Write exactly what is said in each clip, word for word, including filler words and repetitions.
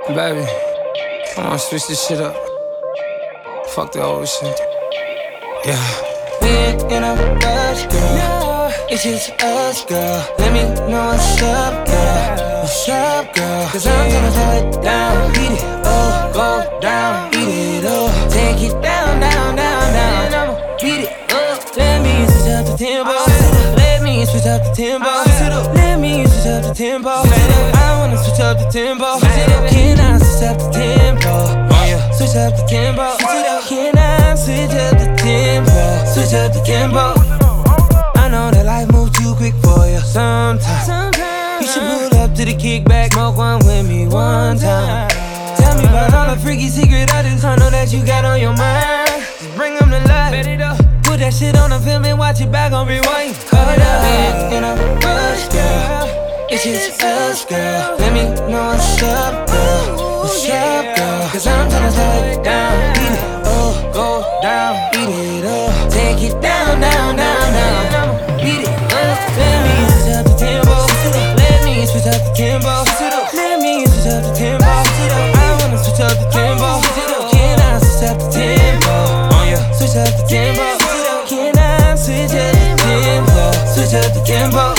Baby, I wanna switch this shit up. Fuck the old shit. Yeah. We ain't in a rush, girl. It's just us, girl. Let me know what's up, girl. What's up, girl? Cause I'm gonna slow it down. Beat it up, go down. Beat it up, take it down, down, down, down. I'ma beat it up. Let me switch up the tempo. Let me switch up the tempo. Let me switch up the tempo. I wanna switch up the tempo. Can I switch up the tempo? Oh yeah. Switch up the tempo. Can I switch up the tempo? Switch up the tempo. I know that life moves too quick for you sometimes. You should pull up to the kickback, smoke one with me one time. Tell me about all the freaky secret items I know that you got on your mind. Just bring them to life. Put that shit on the film and watch it back on rewind. Hold up, in a rush, girl. It's just us, girl. Let me know what's up, girl. What's up, girl? Cause I'm tryna slow it down. Beat it up, go down. Beat it up, take it down, down, down, down. Beat it up. Let me switch up the tempo. Let me switch up the tempo. Let me switch up the tempo. I wanna switch up the tempo. Can I switch up the tempo? Oh yeah. Switch up the tempo. Can I switch up the tempo? Switch up the tempo.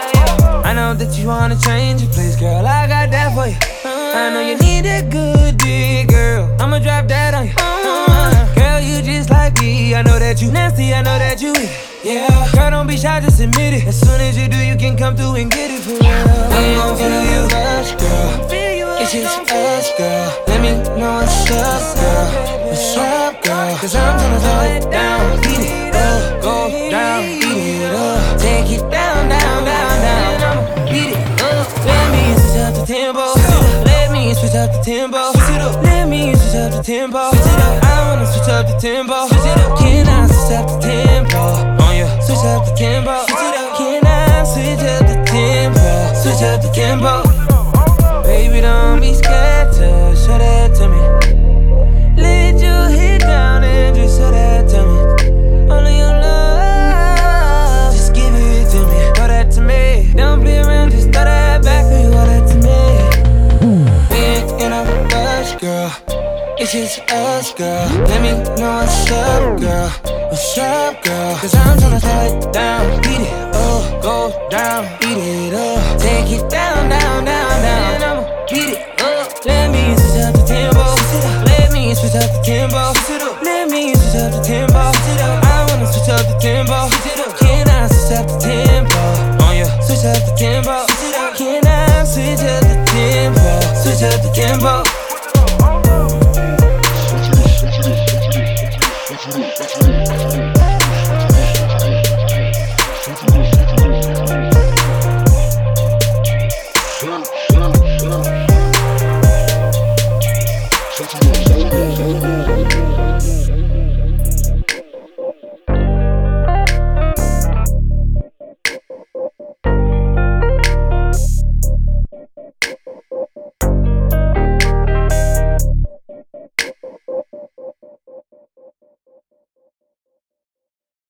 I know that you wanna change your place, girl. I got that for you. I know you need a good dick, girl. I'ma drop that on you. Girl, you just like me. I know that you nasty. I know that you it. Yeah, girl, don't be shy, just admit it. As soon as you do, you can come through and get it for real. I'm gon' feel you, rush, girl. It's just us, girl. Let me know what's up, girl. What's up, girl? Cause I'm gonna slow it down. Beat it up, go down. Beat it up, take it down, down, down, down. Beat it up. Let me switch up the tempo. Let me switch up the tempo. Let me switch up the tempo. I wanna switch up the tempo. Can I switch up the tempo? Oh yeah. Switch up the tempo. Can I switch up the tempo? Switch up the tempo. Baby, don't be scared to show that to me. Let your head down and just show that to me. All of your love, just give it to me. Throw that to me. Don't play around, just throw that back. You owe that to me. We ain't in a rush, girl. It's just us, girl. Let me know what's up, girl. What's up, girl? Cause I'm tryna slow it down. Beat it up, go down. Beat it up, take it down, down, down, down. I'ma beat it up. Let me switch up the tempo. Let me switch up the tempo. Let me switch up the tempo. I wanna switch up the tempo. Can I switch up the tempo? Oh yeah. Switch up the tempo. Can I switch up the tempo? Switch up the tempo. Shut